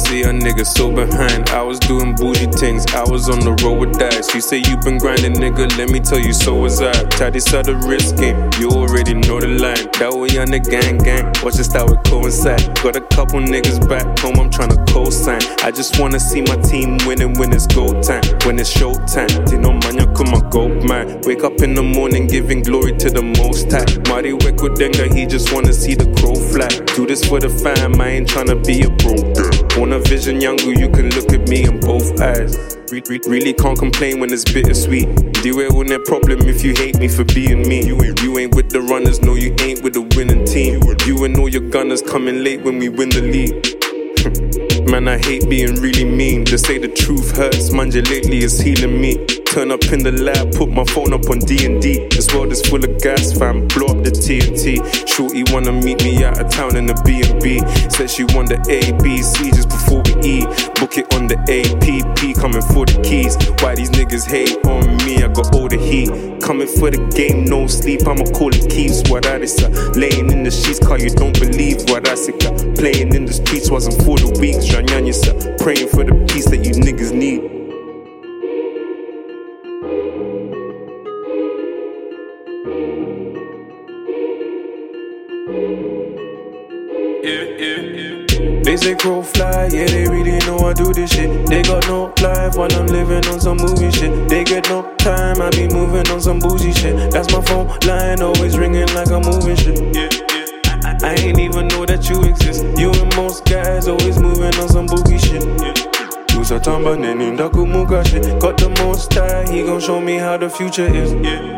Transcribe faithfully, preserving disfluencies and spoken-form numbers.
see a nigga so behind. I was doing bougie things, I was on the road with dice. You say you been grinding, nigga, let me tell you, so was I. Tied this out the risk game, you already know the line. That way on the gang gang, watch this how it coincide. Got a couple niggas back home, I'm tryna co-sign. I just wanna see my team winning when it's go time. When it's show time, Tino Manya kuma go man. Wake up in the morning giving glory to the most high. Mari Weko Denga, he just wanna see the crow fly. Do this for the fam, I ain't tryna be a bro. Want a vision, Yangu, you can look at me in both eyes. Re- re- really can't complain when it's bittersweet. Do it with no problem if you hate me for being me. You ain't, you ain't with the runners, no, you ain't with the winning team. You and all your gunners coming late when we win the league. Man, I hate being really mean. To say the truth hurts, manja lately is healing me. Turn up in the lab, put my phone up on D and D. This world is full of gas, fam, blow up the T N T. Shorty wanna meet me out of town in the B and B. Said she want the A B C just before we eat. Book it on the A P P, coming for the keys. Why these niggas hate on me, I got all the heat. Coming for the game, no sleep, I'ma call it keeps. What I say, laying in the sheets, cause you don't believe what I say. Playing in the streets wasn't for the weak. Praying for the peace that you niggas need. Yeah, yeah, yeah. They say crow fly, yeah, they really know I do this shit. They got no life while I'm living on some movie shit. They get no time, I be moving on some bougie shit. That's my phone line, always ringing like I'm moving shit. Yeah, yeah. I, I ain't even know that you exist. You and most guys always moving on some boogie shit. Yeah. Usatamba neni ndakumuka shit. Got the most high, he gon' show me how the future is. Yeah.